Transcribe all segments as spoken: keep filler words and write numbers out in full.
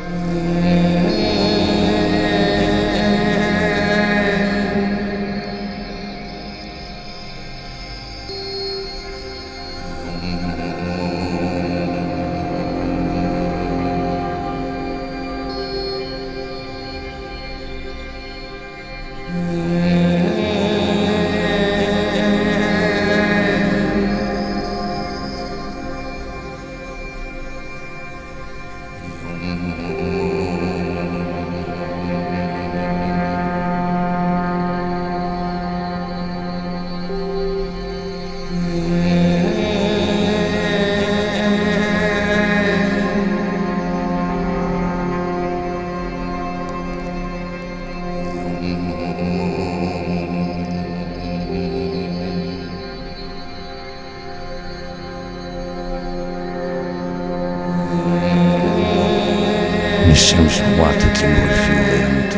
Nascemos num ato de amor violento.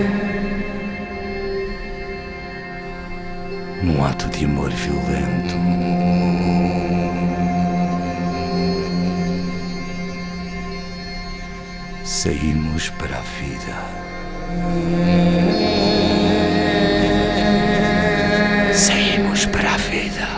Num ato de amor violento. Saímos para a vida. Saímos para a vida.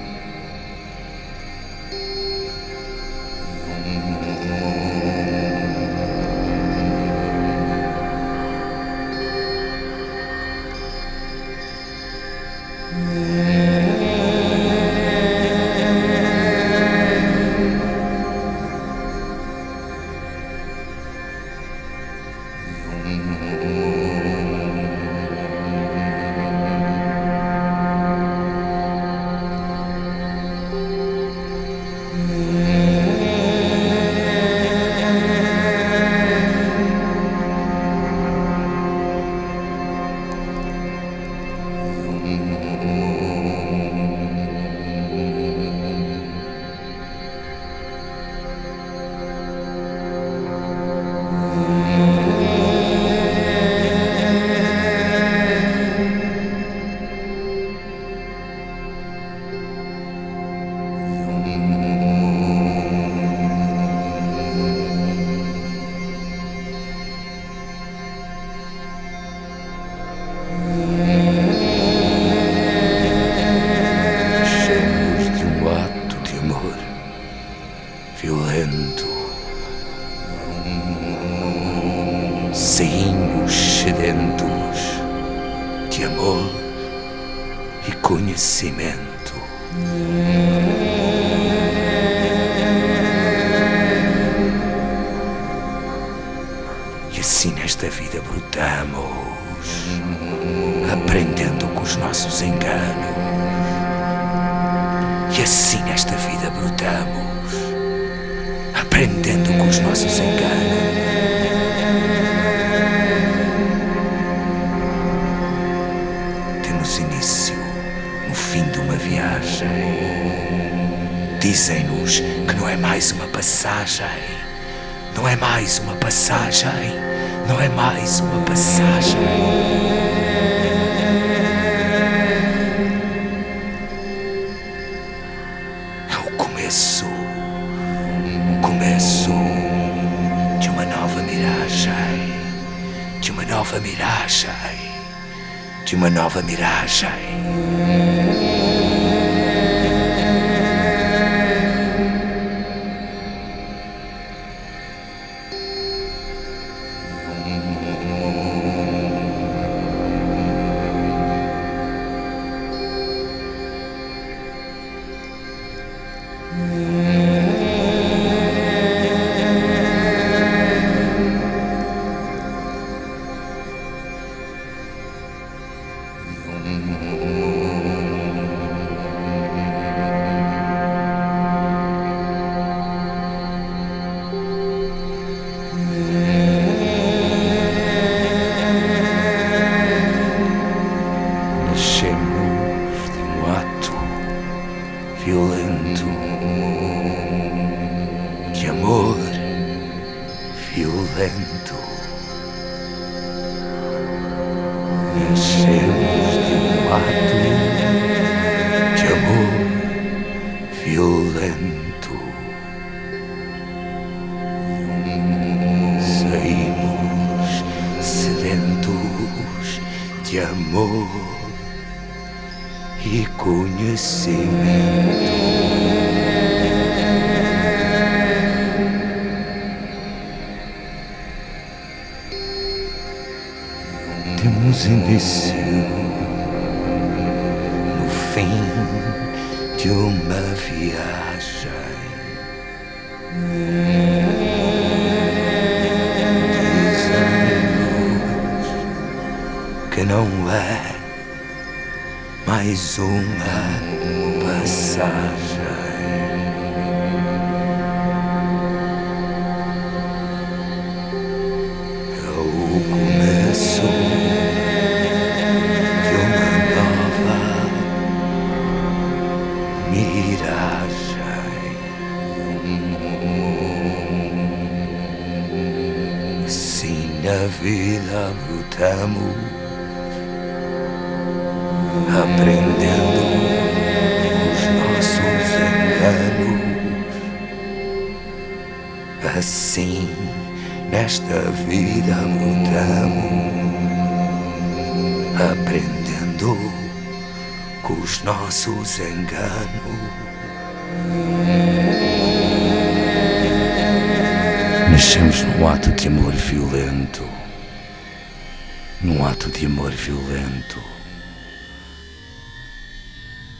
Violento, saímos sedentos de amor e conhecimento. E assim nesta vida brotamos, aprendendo com os nossos enganos. E assim nesta vida brotamos, aprendendo com os nossos enganos. Temos início no fim de uma viagem. Dizem-nos que não é mais uma passagem. Não é mais uma passagem. Não é mais uma passagem. O começo de uma nova miragem, de uma nova miragem, de uma nova miragem. Violento, de amor violento. Nascemos de um ato de amor violento. Saímos amor e conhecimento. Temos início no fim de uma viagem. Dizemos que não é mais uma passagem. É o começo de uma nova miragem. Sim, na vida lutamos, aprendendo os nossos enganos. Assim, nesta vida lutamos, aprendendo com os nossos enganos. Nascemos num ato de amor violento, num ato de amor violento.